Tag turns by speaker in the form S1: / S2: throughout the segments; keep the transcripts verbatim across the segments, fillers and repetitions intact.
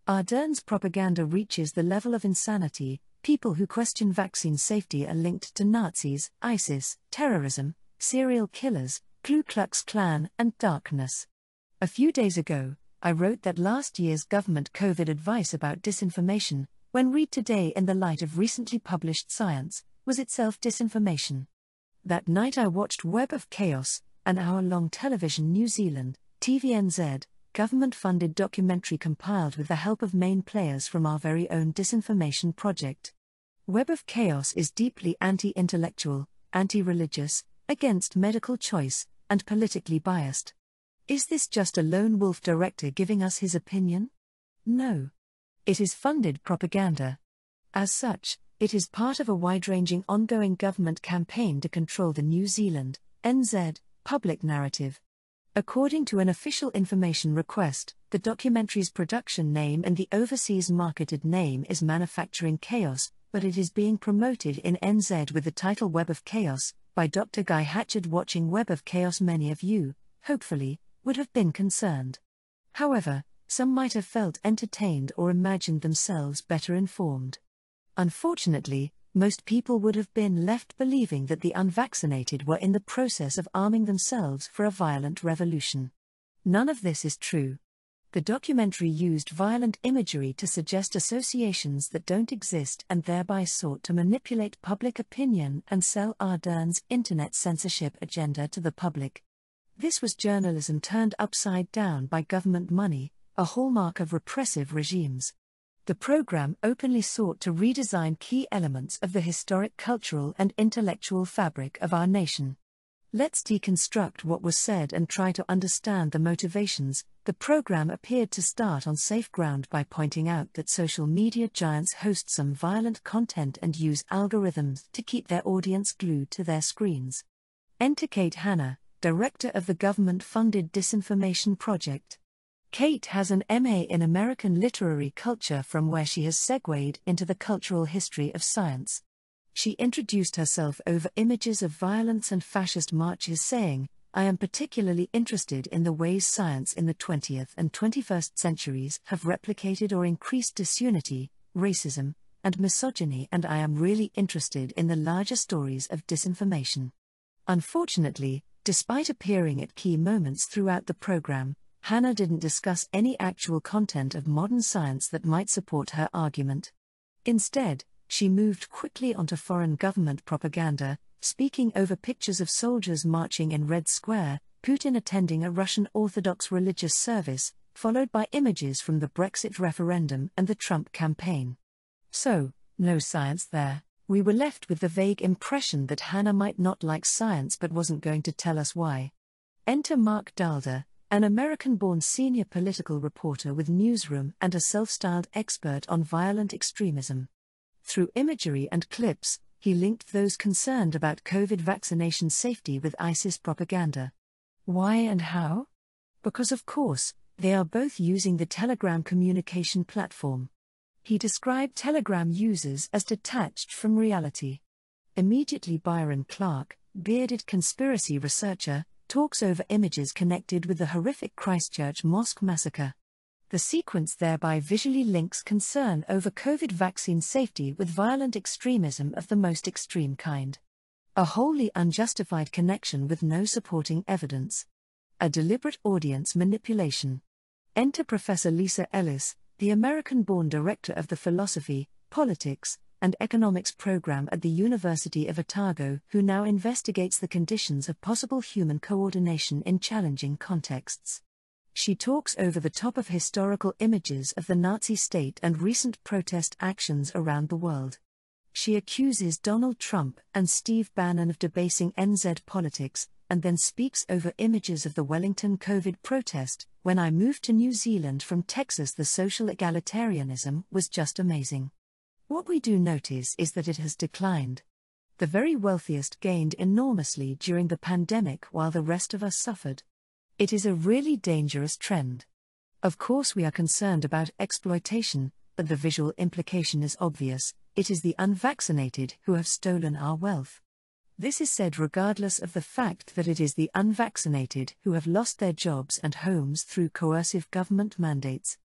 S1: Ardern's propaganda reaches the level of insanity. People who question vaccine safety are linked to Nazis, ISIS, terrorism, serial killers, Ku Klux Klan, and darkness. A few days ago, I wrote that last year's government COVID advice about disinformation, when read today in the light of recently published science, was itself disinformation. That night I watched Web of Chaos, an hour-long television New Zealand, T V N Z, government-funded documentary compiled with the help of main players from our very own disinformation project. Web of Chaos is deeply anti-intellectual, anti-religious, against medical choice, and politically biased. Is this just a lone wolf director giving us his opinion? No. It is funded propaganda. As such, it is part of a wide-ranging ongoing government campaign to control the New Zealand, N Z, public narrative. According to an official information request, the documentary's production name and the overseas marketed name is Manufacturing Chaos, but it is being promoted in N Z with the title Web of Chaos, by Doctor Guy Hatchard. Watching Web of Chaos, many of you, hopefully, would have been concerned. However, some might have felt entertained or imagined themselves better informed. Unfortunately, most people would have been left believing that the unvaccinated were in the process of arming themselves for a violent revolution. None of this is true. The documentary used violent imagery to suggest associations that don't exist and thereby sought to manipulate public opinion and sell Ardern's internet censorship agenda to the public. This was journalism turned upside down by government money, a hallmark of repressive regimes. The program openly sought to redesign key elements of the historic cultural and intellectual fabric of our nation. Let's deconstruct what was said and try to understand the motivations. The program appeared to start on safe ground by pointing out that social media giants host some violent content and use algorithms to keep their audience glued to their screens. Enter Kate Hanna, director of the government-funded disinformation project. Kate has an M A in American literary culture, from where she has segued into the cultural history of science. She introduced herself over images of violence and fascist marches, saying, "I am particularly interested in the ways science in the twentieth and twenty-first centuries have replicated or increased disunity, racism, and misogyny, and I am really interested in the larger stories of disinformation." Unfortunately, despite appearing at key moments throughout the program, Hanna didn't discuss any actual content of modern science that might support her argument. Instead, she moved quickly onto foreign government propaganda, speaking over pictures of soldiers marching in Red Square, Putin attending a Russian Orthodox religious service, followed by images from the Brexit referendum and the Trump campaign. So, no science there. We were left with the vague impression that Hanna might not like science but wasn't going to tell us why. Enter Mark Dalder, an American-born senior political reporter with Newsroom and a self-styled expert on violent extremism. Through imagery and clips, he linked those concerned about COVID vaccination safety with ISIS propaganda. Why and how? Because of course, they are both using the Telegram communication platform. He described Telegram users as detached from reality. Immediately Byron Clark, bearded conspiracy researcher, talks over images connected with the horrific Christchurch mosque massacre. The sequence thereby visually links concern over COVID vaccine safety with violent extremism of the most extreme kind. A wholly unjustified connection with no supporting evidence. A deliberate audience manipulation. Enter Professor Lisa Ellis, the American-born director of the Philosophy, Politics, and Economics program at the University of Otago, who now investigates the conditions of possible human coordination in challenging contexts. She talks over the top of historical images of the Nazi state and recent protest actions around the world. She accuses Donald Trump and Steve Bannon of debasing N Z politics, and then speaks over images of the Wellington COVID protest. When I moved to New Zealand from Texas, the social egalitarianism was just amazing. What we do notice is that it has declined. The very wealthiest gained enormously during the pandemic while the rest of us suffered. It is a really dangerous trend. Of course we are concerned about exploitation, but the visual implication is obvious: it is the unvaccinated who have stolen our wealth. This is said regardless of the fact that it is the unvaccinated who have lost their jobs and homes through coercive government mandates.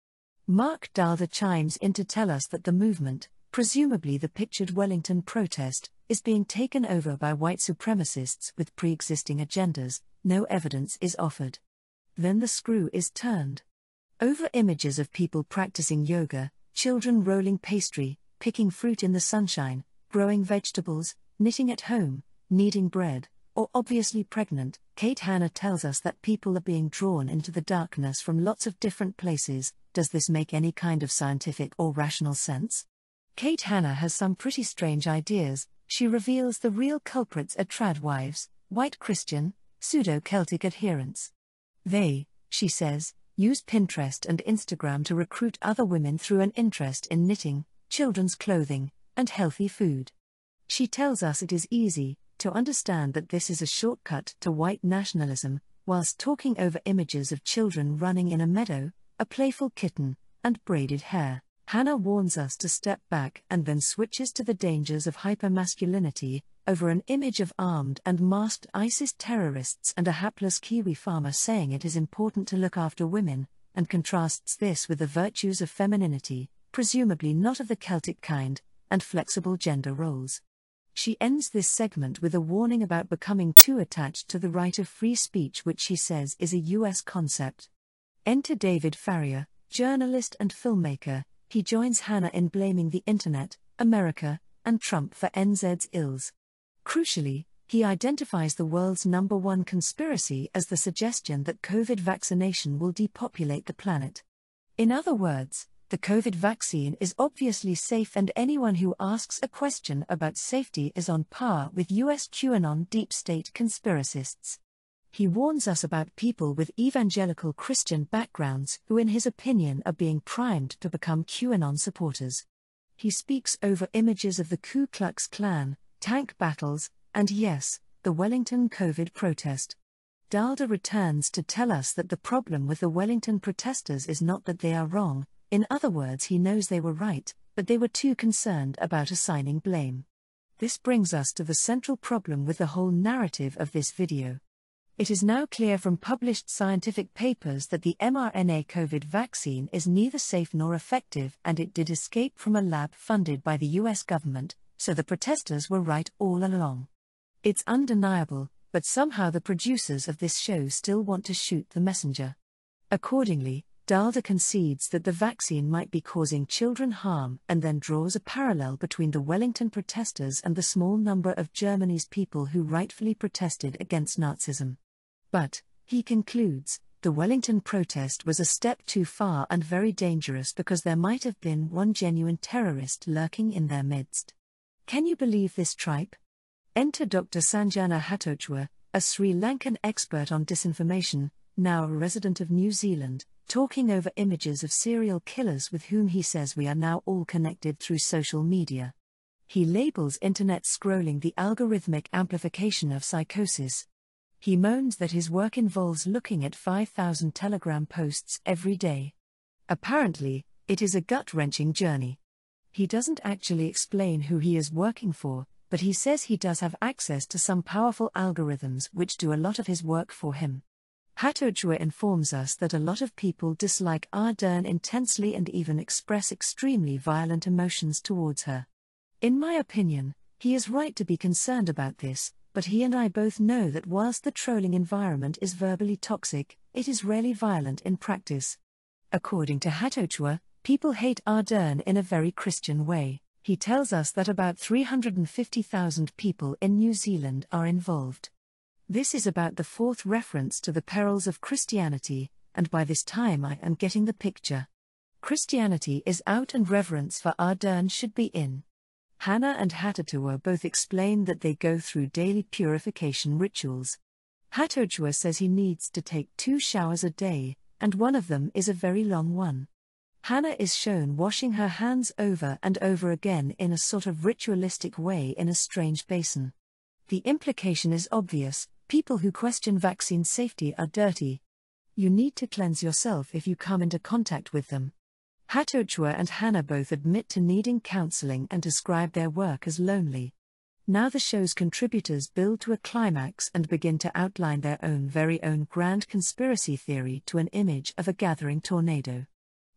S1: Mark Dalda chimes in to tell us that the movement, presumably the pictured Wellington protest, is being taken over by white supremacists with pre-existing agendas. No evidence is offered. Then the screw is turned. Over images of people practicing yoga, children rolling pastry, picking fruit in the sunshine, growing vegetables, knitting at home, kneading bread, or obviously pregnant, Kate Hanna tells us that people are being drawn into the darkness from lots of different places. Does this make any kind of scientific or rational sense? Kate Hanna has some pretty strange ideas. She reveals the real culprits are trad wives, white Christian, pseudo-Celtic adherents. They, she says, use Pinterest and Instagram to recruit other women through an interest in knitting, children's clothing, and healthy food. She tells us it is easy to understand that this is a shortcut to white nationalism, whilst talking over images of children running in a meadow, a playful kitten, and braided hair. Hanna warns us to step back and then switches to the dangers of hypermasculinity, over an image of armed and masked ISIS terrorists and a hapless Kiwi farmer saying it is important to look after women, and contrasts this with the virtues of femininity, presumably not of the Celtic kind, and flexible gender roles. She ends this segment with a warning about becoming too attached to the right of free speech, which she says is a U S concept. Enter David Farrier, journalist and filmmaker. He joins Hanna in blaming the Internet, America, and Trump for N Z's ills. Crucially, he identifies the world's number one conspiracy as the suggestion that COVID vaccination will depopulate the planet. In other words, the COVID vaccine is obviously safe, and anyone who asks a question about safety is on par with U S QAnon deep state conspiracists. He warns us about people with evangelical Christian backgrounds who, in his opinion, are being primed to become QAnon supporters. He speaks over images of the Ku Klux Klan, tank battles, and yes, the Wellington COVID protest. Dalda returns to tell us that the problem with the Wellington protesters is not that they are wrong. In other words, he knows they were right, but they were too concerned about assigning blame. This brings us to the central problem with the whole narrative of this video. It is now clear from published scientific papers that the mRNA COVID vaccine is neither safe nor effective, and it did escape from a lab funded by the U S government, so the protesters were right all along. It's undeniable, but somehow the producers of this show still want to shoot the messenger. Accordingly, Dalda concedes that the vaccine might be causing children harm and then draws a parallel between the Wellington protesters and the small number of Germany's people who rightfully protested against Nazism. But, he concludes, the Wellington protest was a step too far and very dangerous because there might have been one genuine terrorist lurking in their midst. Can you believe this tripe? Enter Doctor Sanjana Hatochwa, a Sri Lankan expert on disinformation, now a resident of New Zealand, talking over images of serial killers with whom he says we are now all connected through social media. He labels internet scrolling the algorithmic amplification of psychosis. He moans that his work involves looking at five thousand Telegram posts every day. Apparently, it is a gut-wrenching journey. He doesn't actually explain who he is working for, but he says he does have access to some powerful algorithms which do a lot of his work for him. Hatochwa informs us that a lot of people dislike Ardern intensely and even express extremely violent emotions towards her. In my opinion, he is right to be concerned about this, but he and I both know that whilst the trolling environment is verbally toxic, it is rarely violent in practice. According to Hatochwa, people hate Ardern in a very Christian way. He tells us that about three hundred fifty thousand people in New Zealand are involved. This is about the fourth reference to the perils of Christianity, and by this time I am getting the picture. Christianity is out and reverence for Ardern should be in. Hanna and Hatochwa both explain that they go through daily purification rituals. Hatochwa says he needs to take two showers a day, and one of them is a very long one. Hanna is shown washing her hands over and over again in a sort of ritualistic way in a strange basin. The implication is obvious: people who question vaccine safety are dirty. You need to cleanse yourself if you come into contact with them. Hatochwa and Hanna both admit to needing counseling and describe their work as lonely. Now the show's contributors build to a climax and begin to outline their own very own grand conspiracy theory to an image of a gathering tornado.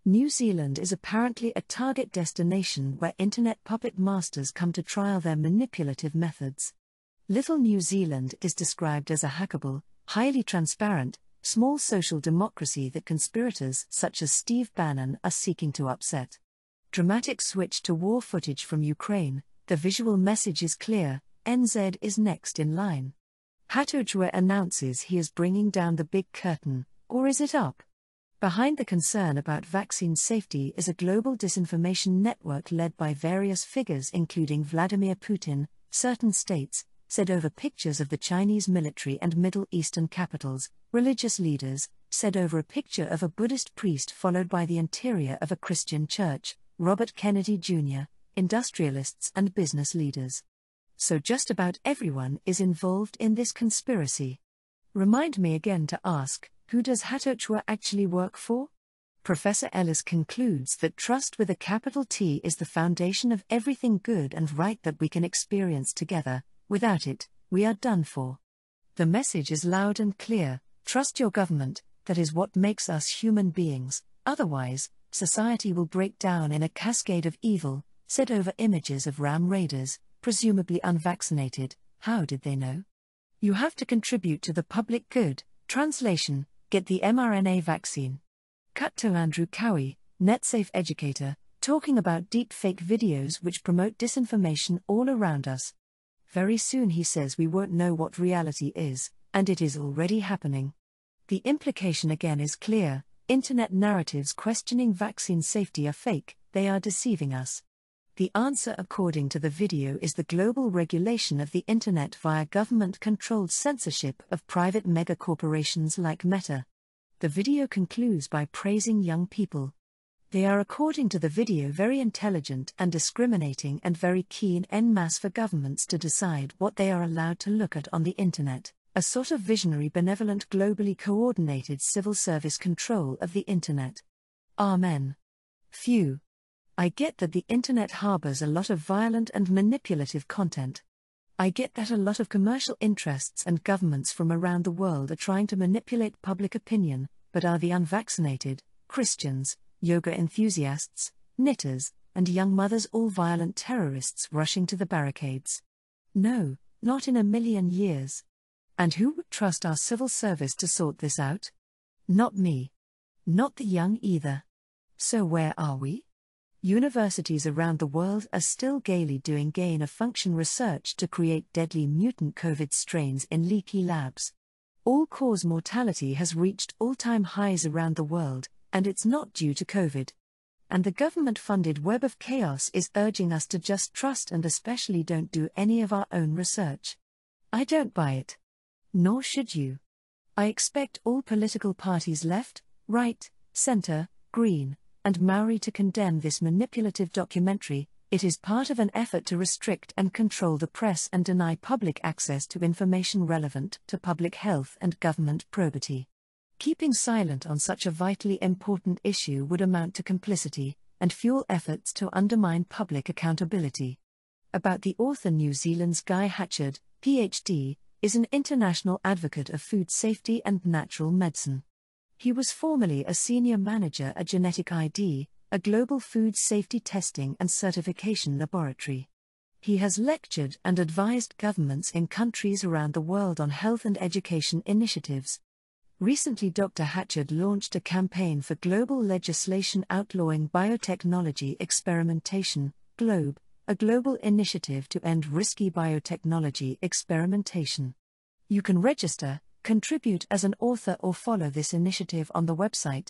S1: New Zealand is apparently a target destination where internet puppet masters come to trial their manipulative methods. Little New Zealand is described as a hackable, highly transparent, small social democracy that conspirators such as Steve Bannon are seeking to upset. Dramatic switch to war footage from Ukraine. The visual message is clear: N Z is next in line. Hatojwe announces he is bringing down the big curtain, or is it up? Behind the concern about vaccine safety is a global disinformation network led by various figures including Vladimir Putin. Certain states said over pictures of the Chinese military and Middle Eastern capitals. Religious leaders said over a picture of a Buddhist priest followed by the interior of a Christian church. Robert Kennedy Junior, industrialists and business leaders. So just about everyone is involved in this conspiracy. Remind me again to ask, who does Hatojwe actually work for? Professor Ellis concludes that trust with a capital T is the foundation of everything good and right that we can experience together. Without it, we are done for. The message is loud and clear: trust your government, that is what makes us human beings, otherwise, society will break down in a cascade of evil. Said over images of ram raiders, presumably unvaccinated. How did they know? You have to contribute to the public good. Translation: get the mRNA vaccine. Cut to Andrew Cowie, NetSafe educator, talking about deepfake videos which promote disinformation all around us. Very soon he says we won't know what reality is, and it is already happening. The implication again is clear: internet narratives questioning vaccine safety are fake, they are deceiving us. The answer according to the video is the global regulation of the internet via government-controlled censorship of private megacorporations like Meta. The video concludes by praising young people. They are, according to the video, very intelligent and discriminating and very keen en masse for governments to decide what they are allowed to look at on the internet, a sort of visionary, benevolent, globally coordinated civil service control of the internet. Amen. Phew. I get that the internet harbors a lot of violent and manipulative content. I get that a lot of commercial interests and governments from around the world are trying to manipulate public opinion, but are the unvaccinated, Christians, yoga enthusiasts, knitters, and young mothers all violent terrorists rushing to the barricades? No, not in a million years. And who would trust our civil service to sort this out? Not me. Not the young either. So where are we? Universities around the world are still gaily doing gain-of-function research to create deadly mutant COVID strains in leaky labs. All-cause mortality has reached all-time highs around the world, and it's not due to COVID. And the government-funded web of chaos is urging us to just trust and especially don't do any of our own research. I don't buy it. Nor should you. I expect all political parties left, right, center, green, and Maori to condemn this manipulative documentary. It is part of an effort to restrict and control the press and deny public access to information relevant to public health and government probity. Keeping silent on such a vitally important issue would amount to complicity, and fuel efforts to undermine public accountability. About the author: New Zealand's Guy Hatchard, P H D, is an international advocate of food safety and natural medicine. He was formerly a senior manager at Genetic I D, a global food safety testing and certification laboratory. He has lectured and advised governments in countries around the world on health and education initiatives. Recently, Doctor Hatchard launched a campaign for global legislation outlawing biotechnology experimentation, GLOBE, a global initiative to end risky biotechnology experimentation. You can register, contribute as an author, or follow this initiative on the website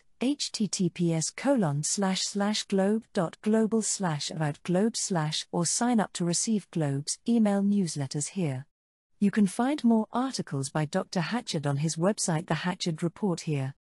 S1: https colon slash slash globe dot global slash about globe slash or sign up to receive Globe's email newsletters here. You can find more articles by Doctor Hatchard on his website The Hatchard Report here.